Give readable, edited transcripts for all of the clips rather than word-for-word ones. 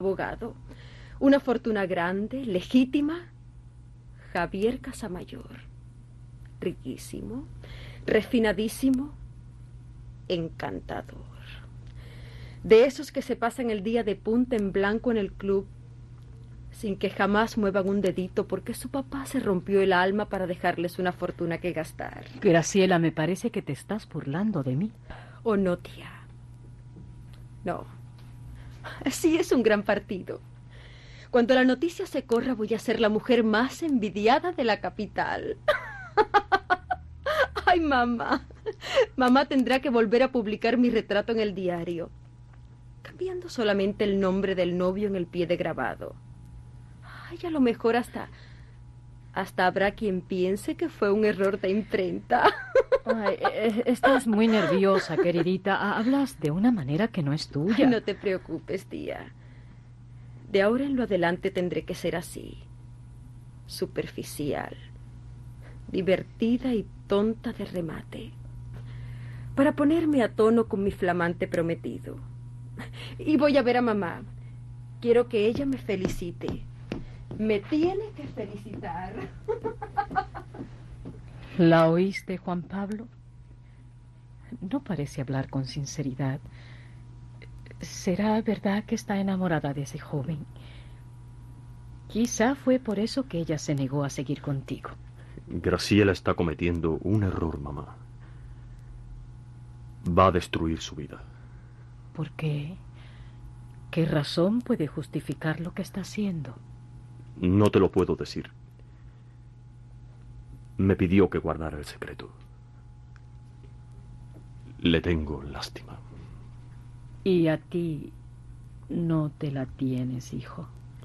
abogado. Una fortuna grande, legítima. Javier Casamayor. Riquísimo, refinadísimo, encantador. De esos que se pasan el día de punta en blanco en el club, sin que jamás muevan un dedito porque su papá se rompió el alma para dejarles una fortuna que gastar. Graciela, me parece que te estás burlando de mí. ¿O no, tía? No. Sí, es un gran partido. Cuando la noticia se corra, voy a ser la mujer más envidiada de la capital. Ay, mamá. Mamá tendrá que volver a publicar mi retrato en el diario, cambiando solamente el nombre del novio en el pie de grabado. Ay, a lo mejor hasta habrá quien piense que fue un error de imprenta. Ay, estás muy nerviosa, queridita. Hablas de una manera que no es tuya. Ay, no te preocupes, tía. De ahora en lo adelante tendré que ser así. Superficial, divertida y tonta de remate, para ponerme a tono con mi flamante prometido. Y voy a ver a mamá. Quiero que ella me felicite. Me tiene que felicitar. ¿La oíste, Juan Pablo? No parece hablar con sinceridad. ¿Será verdad que está enamorada de ese joven? Quizá fue por eso que ella se negó a seguir contigo. Graciela está cometiendo un error, mamá. Va a destruir su vida. ¿Por qué? ¿Qué razón puede justificar lo que está haciendo? No te lo puedo decir. Me pidió que guardara el secreto. Le tengo lástima. Y a ti no te la tienes, hijo.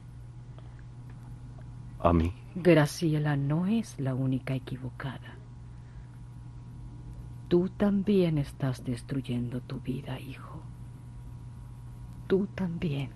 ¿A mí? Graciela no es la única equivocada. Tú también estás destruyendo tu vida, hijo. Tú también.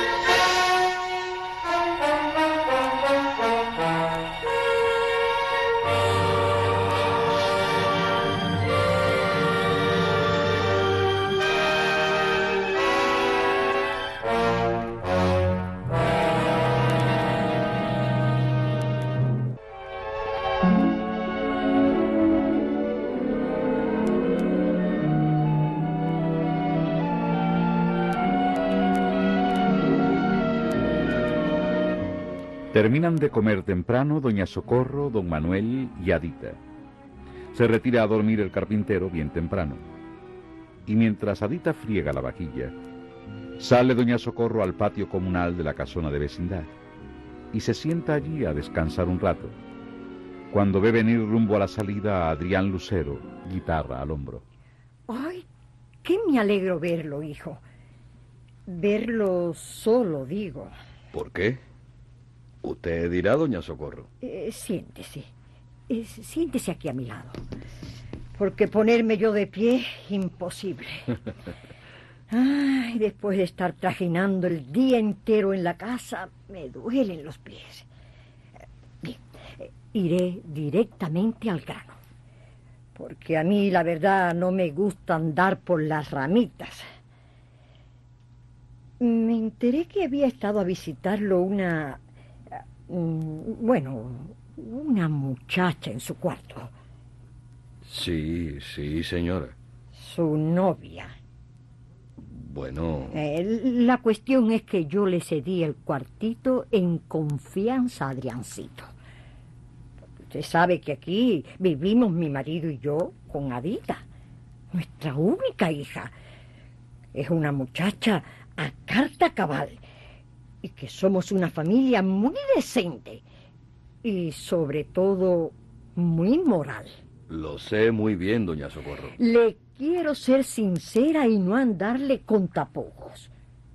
Terminan de comer temprano doña Socorro, don Manuel y Adita. Se retira a dormir el carpintero bien temprano. Y mientras Adita friega la vajilla, sale doña Socorro al patio comunal de la casona de vecindad y se sienta allí a descansar un rato, cuando ve venir rumbo a la salida a Adrián Lucero, guitarra al hombro. ¡Ay, qué me alegro verlo, hijo! Verlo solo, digo. ¿Por qué? Usted dirá, doña Socorro. Siéntese. Siéntese aquí a mi lado. Porque ponerme yo de pie, imposible. Ay, después de estar trajinando el día entero en la casa, me duelen los pies. Bien, iré directamente al grano. Porque a mí, la verdad, no me gusta andar por las ramitas. Me enteré que había estado a visitarlo una muchacha en su cuarto. Sí, señora. Su novia. Bueno... la cuestión es que yo le cedí el cuartito en confianza a Adriancito. Usted sabe que aquí vivimos mi marido y yo con Adita, nuestra única hija. Es una muchacha a carta cabal. Y que somos una familia muy decente y, sobre todo, muy moral. Lo sé muy bien, doña Socorro. Le quiero ser sincera y no andarle con tapujos.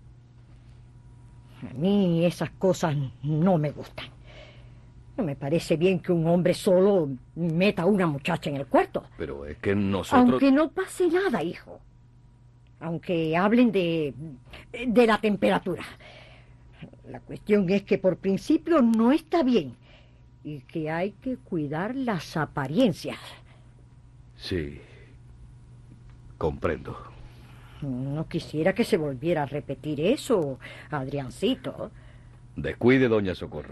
A mí esas cosas no me gustan. No me parece bien que un hombre solo meta a una muchacha en el cuarto. Pero es que nosotros... Aunque no pase nada, hijo. Aunque hablen de la temperatura. La cuestión es que por principio no está bien y que hay que cuidar las apariencias. Sí, comprendo. No quisiera que se volviera a repetir eso, Adriancito. Descuide, doña Socorro.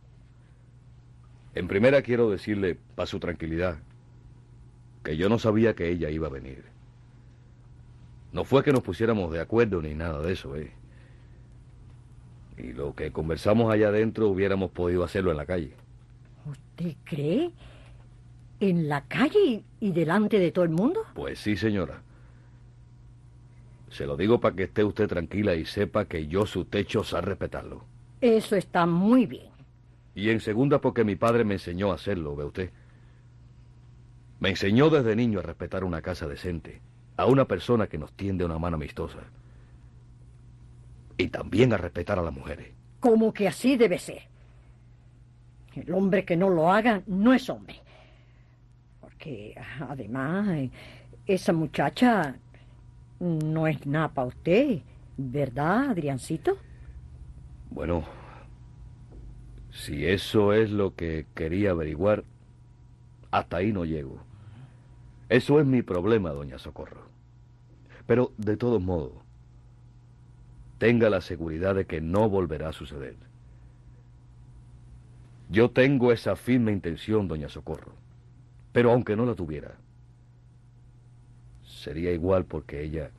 En primera quiero decirle, para su tranquilidad, que yo no sabía que ella iba a venir. No fue que nos pusiéramos de acuerdo ni nada de eso, ¿eh? Y lo que conversamos allá adentro hubiéramos podido hacerlo en la calle. ¿Usted cree? ¿En la calle y delante de todo el mundo? Pues sí, señora. Se lo digo para que esté usted tranquila y sepa que yo su techo sé respetarlo. Eso está muy bien. Y en segunda porque mi padre me enseñó a hacerlo, ¿ve usted? Me enseñó desde niño a respetar una casa decente, a una persona que nos tiende una mano amistosa. Y también a respetar a las mujeres. Como que así debe ser. El hombre que no lo haga no es hombre. Porque, además, esa muchacha no es nada para usted, ¿verdad, Adriancito? Bueno, si eso es lo que quería averiguar, hasta ahí no llego. Eso es mi problema, doña Socorro. Pero, de todos modos, tenga la seguridad de que no volverá a suceder. Yo tengo esa firme intención, doña Socorro. Pero aunque no la tuviera, sería igual porque ella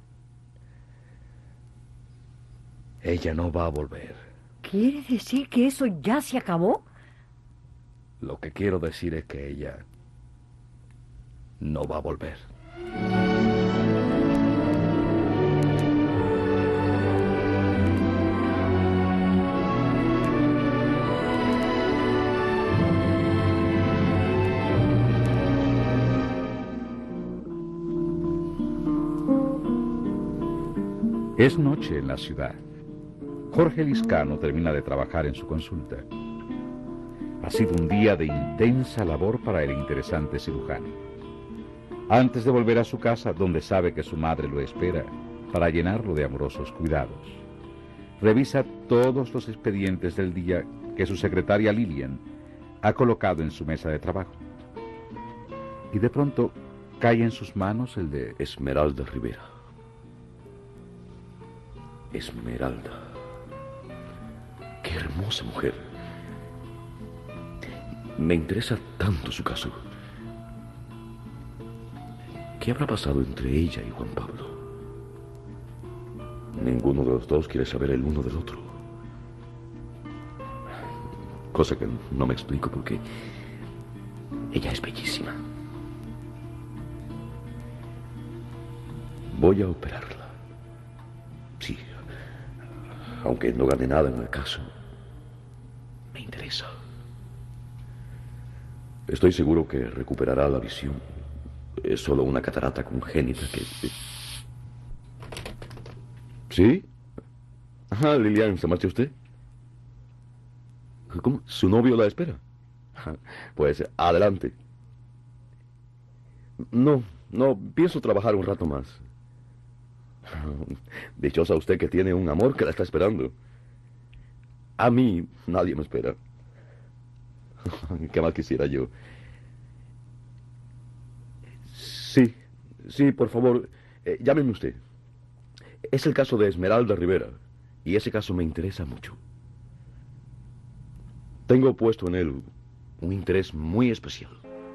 no va a volver. ¿Quiere decir que eso ya se acabó? Lo que quiero decir es que ella no va a volver. Es noche en la ciudad. Jorge Liscano termina de trabajar en su consulta. Ha sido un día de intensa labor para el interesante cirujano. Antes de volver a su casa, donde sabe que su madre lo espera para llenarlo de amorosos cuidados, revisa todos los expedientes del día que su secretaria Lilian ha colocado en su mesa de trabajo. Y de pronto cae en sus manos el de Esmeralda Rivera. Esmeralda. Qué hermosa mujer. Me interesa tanto su caso. ¿Qué habrá pasado entre ella y Juan Pablo? Ninguno de los dos quiere saber el uno del otro. Cosa que no me explico porque ella es bellísima. Voy a operarla. Sí, aunque no gane nada en el caso, me interesa. Estoy seguro que recuperará la visión. Es solo una catarata congénita que... ¿Sí? Ajá, Lilian, ¿se marcha usted? ¿Cómo? ¿Su novio la espera? Pues adelante. No, pienso trabajar un rato más. Dichosa usted que tiene un amor que la está esperando. A mí nadie me espera. Qué mal quisiera yo. Sí, por favor, llámeme usted. Es el caso de Esmeralda Rivera, y ese caso me interesa mucho. Tengo puesto en él un interés muy especial.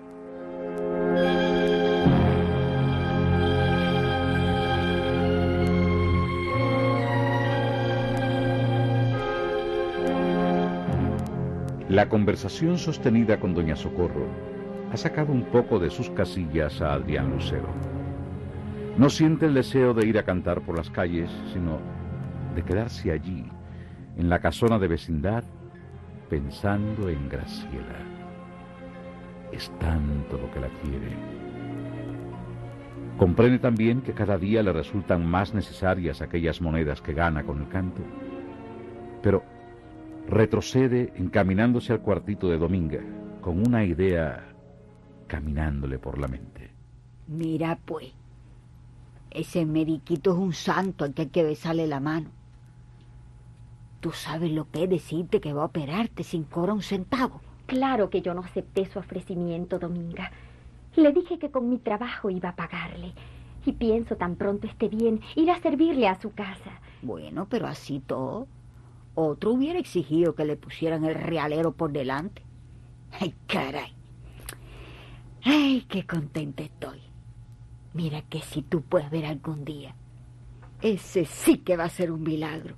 La conversación sostenida con doña Socorro ha sacado un poco de sus casillas a Adrián Lucero. No siente el deseo de ir a cantar por las calles, sino de quedarse allí, en la casona de vecindad, pensando en Graciela. Es tanto lo que la quiere. Comprende también que cada día le resultan más necesarias aquellas monedas que gana con el canto, pero retrocede encaminándose al cuartito de Dominga, con una idea caminándole por la mente. Mira, pues, ese mediquito es un santo al que hay que besarle la mano. ¿Tú sabes lo que es decirte que va a operarte sin cobrar un centavo? Claro que yo no acepté su ofrecimiento, Dominga. Le dije que con mi trabajo iba a pagarle. Y pienso, tan pronto esté bien, ir a servirle a su casa. Bueno, pero así todo. Otro hubiera exigido que le pusieran el realero por delante. ¡Ay, caray! ¡Ay, qué contenta estoy! Mira que si tú puedes ver algún día, ese sí que va a ser un milagro.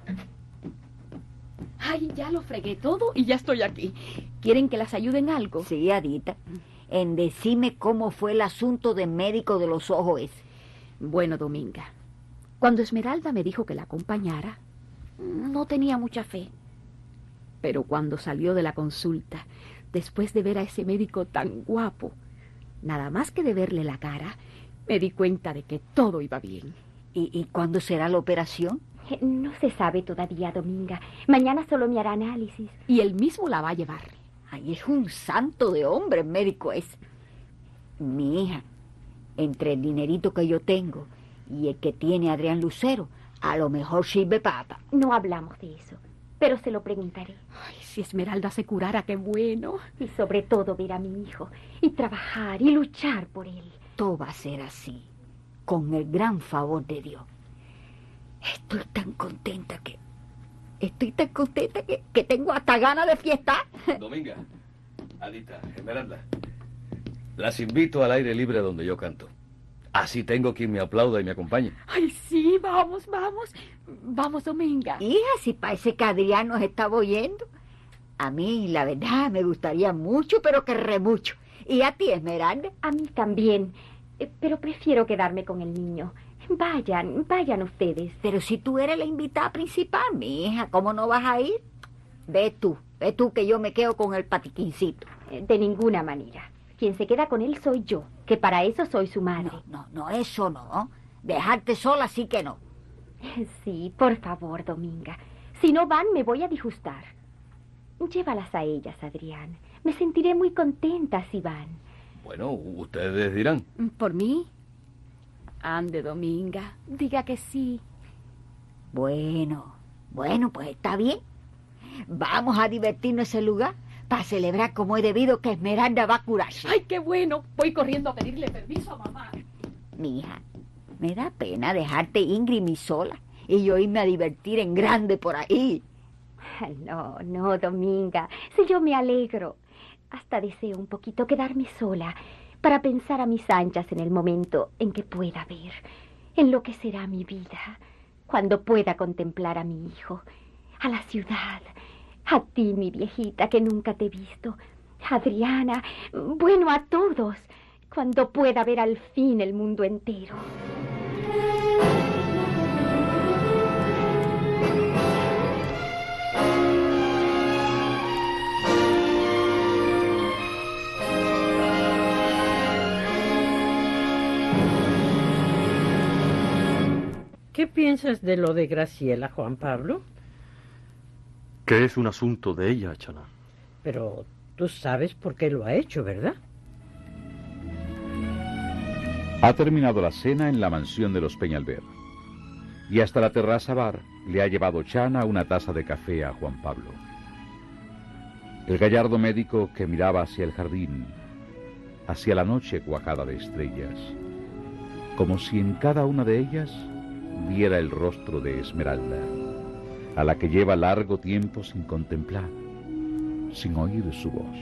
Ay, ya lo fregué todo y ya estoy aquí. ¿Quieren que las ayude en algo? Sí, Adita, en decirme cómo fue el asunto del médico de los ojos ese. Bueno, Dominga, cuando Esmeralda me dijo que la acompañara, no tenía mucha fe. Pero cuando salió de la consulta, después de ver a ese médico tan guapo, nada más que de verle la cara, me di cuenta de que todo iba bien. ¿Y cuándo será la operación? No se sabe todavía, Dominga. Mañana solo me hará análisis. Y él mismo la va a llevar. Ay, es un santo de hombre el médico ese. Mi hija, entre el dinerito que yo tengo y el que tiene Adrián Lucero, a lo mejor sirve papa. No hablamos de eso, pero se lo preguntaré. Ay, si Esmeralda se curara, qué bueno. Y sobre todo ver a mi hijo, y trabajar, y luchar por él. Todo va a ser así, con el gran favor de Dios. Estoy tan contenta que tengo hasta ganas de fiestar. Dominga, Adita, Esmeralda, las invito al aire libre donde yo canto. Así tengo quien me aplauda y me acompañe. Ay, sí, vamos, vamos. Vamos, Dominga. Hija, si parece que Adrián nos estaba oyendo. A mí, la verdad, me gustaría mucho, pero que re mucho. ¿Y a ti, Esmeralda? A mí también, pero prefiero quedarme con el niño. Vayan ustedes. Pero si tú eres la invitada principal, mi hija, ¿cómo no vas a ir? Ve tú que yo me quedo con el patiquincito. De ninguna manera. Quien se queda con él soy yo, que para eso soy su madre. No, eso no. Dejarte sola sí que no. Sí, por favor, Dominga. Si no van, me voy a disgustar. Llévalas a ellas, Adrián. Me sentiré muy contenta si van. Bueno, ustedes dirán. ¿Por mí? Ande, Dominga, diga que sí. Bueno, pues está bien. Vamos a divertirnos en ese lugar para celebrar como he debido que Esmeralda va a curarse. ¡Ay, qué bueno! Voy corriendo a pedirle permiso a mamá. Mi hija, me da pena dejarte Ingrid y sola y yo irme a divertir en grande por ahí. No, Dominga, si yo me alegro. Hasta deseo un poquito quedarme sola para pensar a mis anchas en el momento en que pueda ver, en lo que será mi vida, cuando pueda contemplar a mi hijo, a la ciudad, a ti, mi viejita, que nunca te he visto, Adriana, bueno, a todos, cuando pueda ver al fin el mundo entero. ¿Qué piensas de lo de Graciela, Juan Pablo? Que es un asunto de ella, Chana. Pero tú sabes por qué lo ha hecho, ¿verdad? Ha terminado la cena en la mansión de los Peñalver. Y hasta la terraza bar le ha llevado Chana una taza de café a Juan Pablo. El gallardo médico que miraba hacia el jardín, hacia la noche cuajada de estrellas, como si en cada una de ellas viera el rostro de Esmeralda, a la que lleva largo tiempo sin contemplar, sin oír su voz.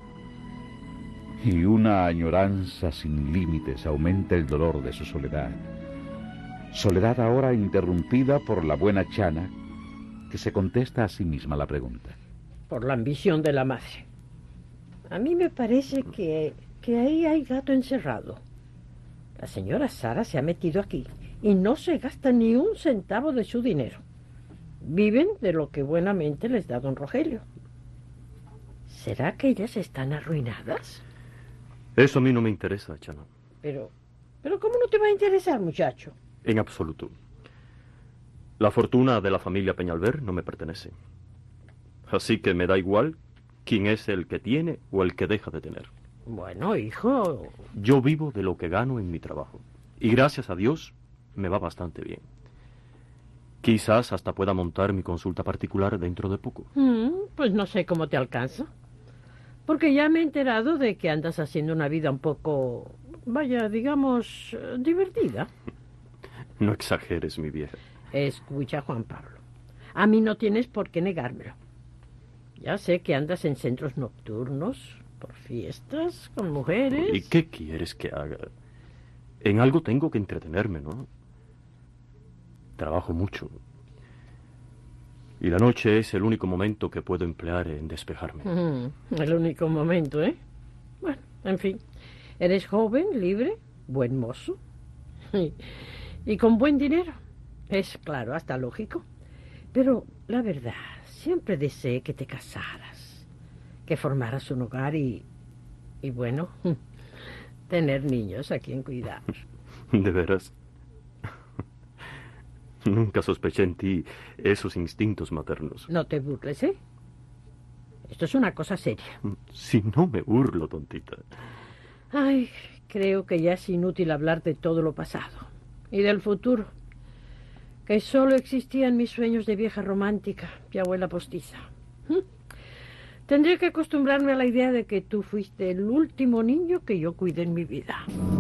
Y una añoranza sin límites aumenta el dolor de su soledad. Soledad ahora interrumpida por la buena Chana, que se contesta a sí misma la pregunta. Por la ambición de la madre. A mí me parece que ahí hay gato encerrado. La señora Sara se ha metido aquí y no se gasta ni un centavo de su dinero. Viven de lo que buenamente les da don Rogelio. ¿Será que ellas están arruinadas? Eso a mí no me interesa, Chana. Pero ¿cómo no te va a interesar, muchacho? En absoluto. La fortuna de la familia Peñalver no me pertenece. Así que me da igual quién es el que tiene o el que deja de tener. Bueno, hijo... Yo vivo de lo que gano en mi trabajo. Y gracias a Dios me va bastante bien. Quizás hasta pueda montar mi consulta particular dentro de poco. Pues no sé cómo te alcanza. Porque ya me he enterado de que andas haciendo una vida un poco vaya, digamos, divertida. No exageres, mi vieja. Escucha, Juan Pablo, a mí no tienes por qué negármelo. Ya sé que andas en centros nocturnos, por fiestas, con mujeres. ¿Y qué quieres que haga? En algo tengo que entretenerme, ¿no? Trabajo mucho. Y la noche es el único momento que puedo emplear en despejarme. El único momento, ¿eh? Bueno, en fin. Eres joven, libre, buen mozo. Y con buen dinero. Es claro, hasta lógico. Pero la verdad, siempre deseé que te casaras, que formaras un hogar y bueno, tener niños a quien cuidar. ¿De veras? Nunca sospeché en ti esos instintos maternos. No te burles, ¿eh? Esto es una cosa seria. Si no me burlo, tontita. Ay, creo que ya es inútil hablar de todo lo pasado y del futuro, que solo existía en mis sueños de vieja romántica y abuela postiza. Tendré que acostumbrarme a la idea de que tú fuiste el último niño que yo cuidé en mi vida.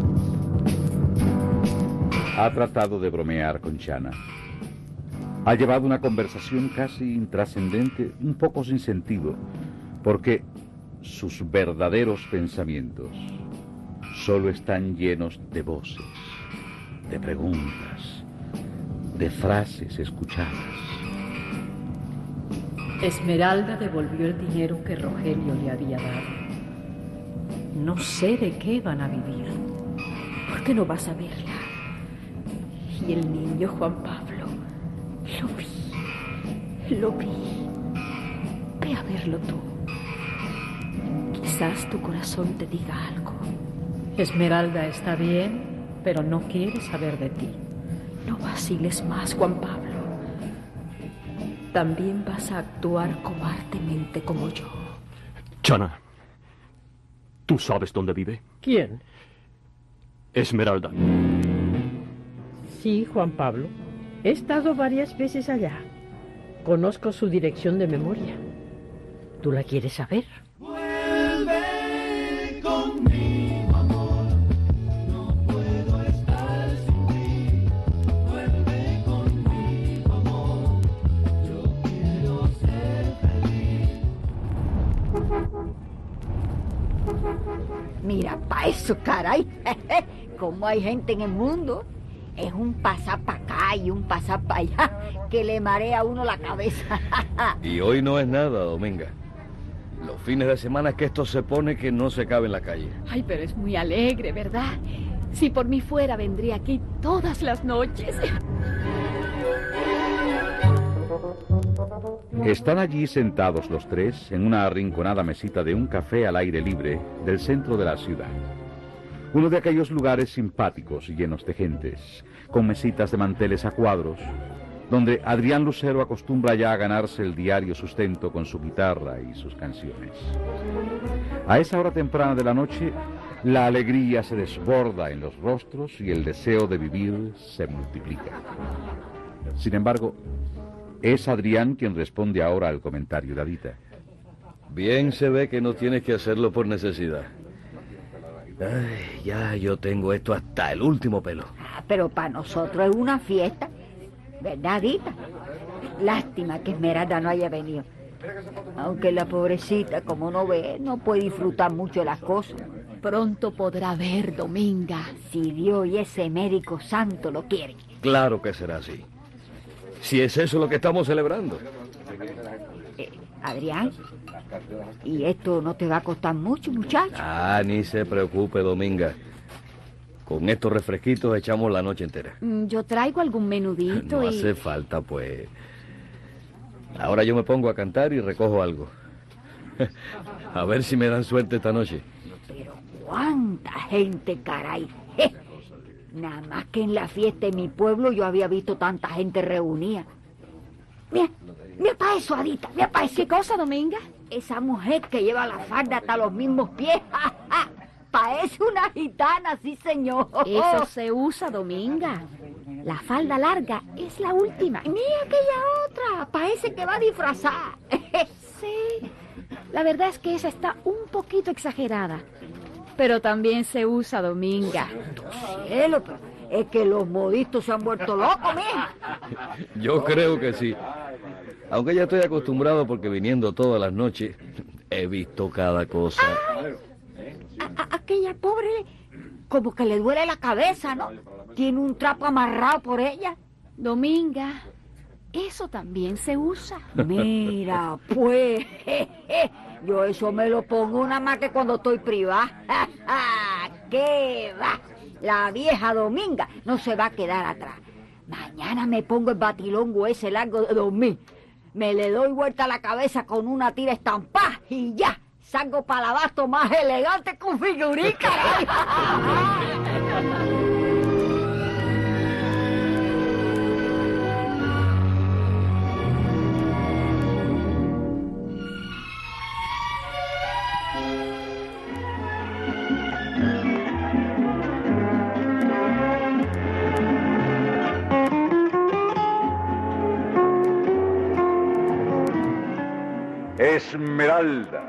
Ha tratado de bromear con Chana. Ha llevado una conversación casi intrascendente, un poco sin sentido, porque sus verdaderos pensamientos solo están llenos de voces, de preguntas, de frases escuchadas. Esmeralda devolvió el dinero que Rogelio le había dado. No sé de qué van a vivir. ¿Por qué no vas a verla? Y el niño Juan Pablo, lo vi. Ve a verlo tú. Quizás tu corazón te diga algo. Esmeralda está bien, pero no quiere saber de ti. No vaciles más, Juan Pablo. También vas a actuar cobardemente como yo. Chana, ¿tú sabes dónde vive? ¿Quién? Esmeralda. Sí, Juan Pablo. He estado varias veces allá. Conozco su dirección de memoria. ¿Tú la quieres saber? Vuelve conmigo, amor. No puedo estar sin ti. Vuelve conmigo, amor. Yo quiero ser feliz. Mira, pa' eso, caray. Cómo hay gente en el mundo. Es un pasar para acá y un pasar para allá que le marea a uno la cabeza. Y hoy no es nada, Dominga. Los fines de semana es que esto se pone que no se cabe en la calle. Ay, pero es muy alegre, ¿verdad? Si por mí fuera, vendría aquí todas las noches. Están allí sentados los tres en una arrinconada mesita de un café al aire libre del centro de la ciudad. Uno de aquellos lugares simpáticos y llenos de gentes, con mesitas de manteles a cuadros, donde Adrián Lucero acostumbra ya a ganarse el diario sustento con su guitarra y sus canciones. A esa hora temprana de la noche, la alegría se desborda en los rostros y el deseo de vivir se multiplica. Sin embargo, es Adrián quien responde ahora al comentario de Adita. Bien se ve que no tienes que hacerlo por necesidad. Ay, ya yo tengo esto hasta el último pelo. Pero para nosotros es una fiesta, ¿verdad, Adita? Lástima que Esmeralda no haya venido. Aunque la pobrecita, como no ve, no puede disfrutar mucho de las cosas. Pronto podrá ver, Dominga. Si Dios y ese médico santo lo quieren. Claro que será así. Si es eso lo que estamos celebrando. Adrián, ¿y esto no te va a costar mucho, muchacho? Ah, ni se preocupe, Dominga. Con estos refresquitos echamos la noche entera. Yo traigo algún menudito No hace falta, pues. Ahora yo me pongo a cantar y recojo algo. A ver si me dan suerte esta noche. Pero cuánta gente, caray. Nada más que en la fiesta de mi pueblo yo había visto tanta gente reunida. Mira para eso, Adita, mira para eso. ¿Qué cosa, Dominga? Esa mujer que lleva la falda hasta los mismos pies. Parece una gitana, sí, señor. Eso se usa, Dominga. La falda larga es la última. Mira aquella otra, parece que va disfrazada. Sí, la verdad es que esa está un poquito exagerada. pero también se usa, Dominga. Cielo, pero es que los modistos se han vuelto locos, mija. Yo creo que sí. Aunque ya estoy acostumbrado porque viniendo todas las noches he visto cada cosa. Aquella pobre, como que le duele la cabeza, ¿no? Tiene un trapo amarrado por ella. Dominga, eso también se usa. Mira, pues, yo eso me lo pongo nada más que cuando estoy privada. ¿Qué va? La vieja Dominga no se va a quedar atrás. Mañana me pongo el batilongo ese largo de dormir. Me le doy vuelta a la cabeza con una tira estampada y ya. Salgo para el abasto más elegante con figurín, caray. Esmeralda,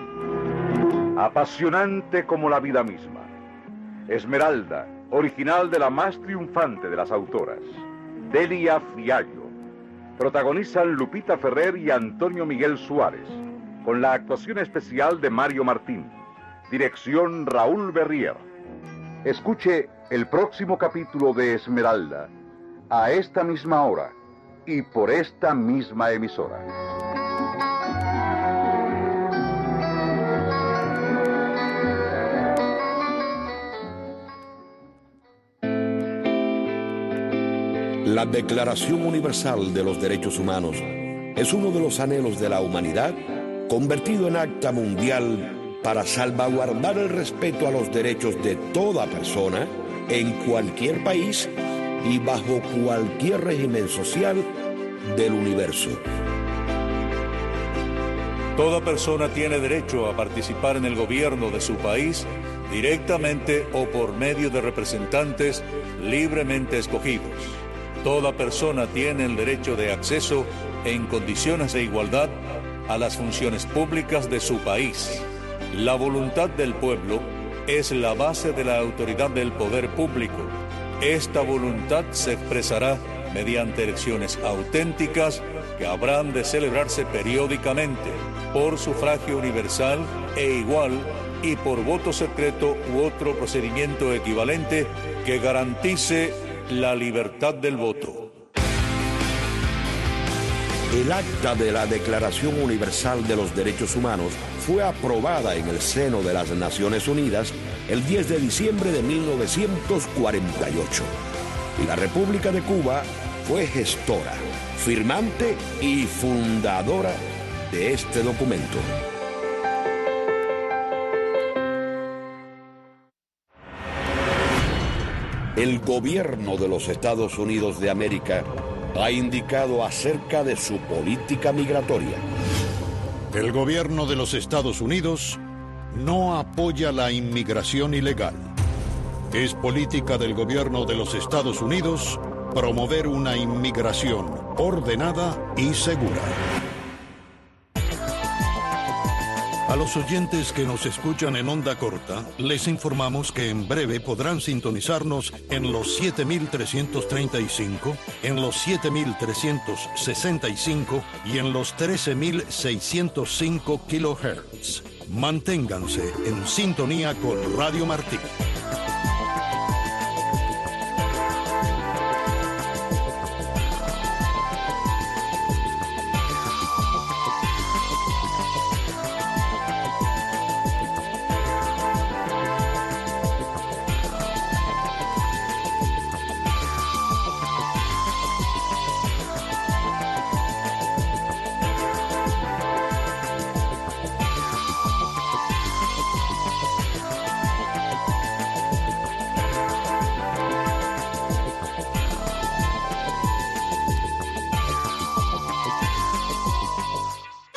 apasionante como la vida misma. Esmeralda, original de la más triunfante de las autoras, Delia Fiallo. Protagonizan Lupita Ferrer y Antonio Miguel Suárez, con la actuación especial de Mario Martín. Dirección Raúl Berrier. Escuche el próximo capítulo de Esmeralda a esta misma hora y por esta misma emisora. La Declaración Universal de los Derechos Humanos es uno de los anhelos de la humanidad convertido en acta mundial para salvaguardar el respeto a los derechos de toda persona en cualquier país y bajo cualquier régimen social del universo. Toda persona tiene derecho a participar en el gobierno de su país directamente o por medio de representantes libremente escogidos. Toda persona tiene el derecho de acceso en condiciones de igualdad a las funciones públicas de su país. La voluntad del pueblo es la base de la autoridad del poder público. Esta voluntad se expresará mediante elecciones auténticas que habrán de celebrarse periódicamente por sufragio universal e igual y por voto secreto u otro procedimiento equivalente que garantice la libertad del voto. El acta de la Declaración Universal de los Derechos Humanos fue aprobada en el seno de las Naciones Unidas el 10 de diciembre de 1948. Y la República de Cuba fue gestora, firmante y fundadora de este documento. El gobierno de los Estados Unidos de América ha indicado acerca de su política migratoria. El gobierno de los Estados Unidos no apoya la inmigración ilegal. Es política del gobierno de los Estados Unidos promover una inmigración ordenada y segura. A los oyentes que nos escuchan en onda corta, les informamos que en breve podrán sintonizarnos en los 7335, en los 7365 y en los 13605 kHz. Manténganse en sintonía con Radio Martí.